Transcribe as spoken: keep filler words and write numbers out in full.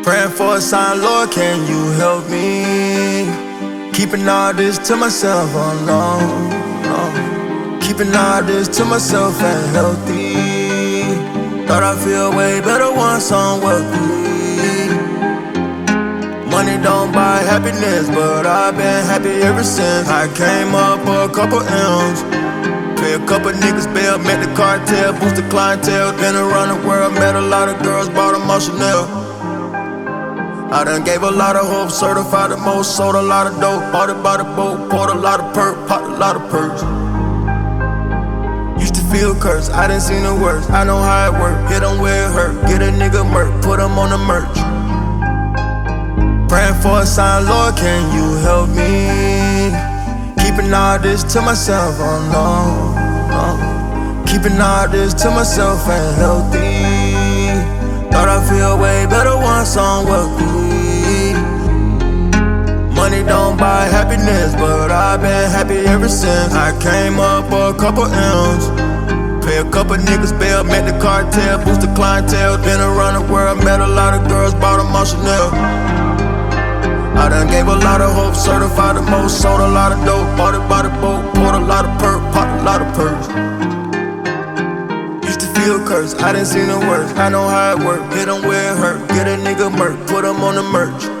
Praying for a sign, Lord, can you help me? Keeping all this to myself, oh no, no. Keeping all this to myself ain't healthy. Thought I'd feel way better once I'm wealthy. Money don't buy happiness, but I've been happy ever since. I came up a couple M's, pay a couple niggas bail, met the cartel, boosted clientele. Been around the world, met a lot of girls, bought them all Chanel. I done gave a lot of hope, certified the most, sold a lot of dope, bought it by the boat, poured a lot of perk, popped a lot of perks. Used to feel cursed, I done seen the worst, I know how it work, hit them where it hurt, get a nigga murk, put him on the merch. Praying for a sign, Lord, can you help me? Keeping all this to myself, oh no, no. Keeping all this to myself ain't healthy. Thought I'd feel way better once I'm wealthy. Money don't buy happiness, but I've been happy ever since. I came up a couple M's, pay a couple niggas bail, met the cartel, boosted clientele. Been around the world, met a lot of girls, bought them all Chanel. I done gave a lot of hope, certified the most, sold a lot of dope, bought it by the boat, poured a lot of perk, popped a lot of perks. Used to feel cursed, I done seen the worst, I know how it work, hit them where it hurt, get a nigga murk, put him on the merch.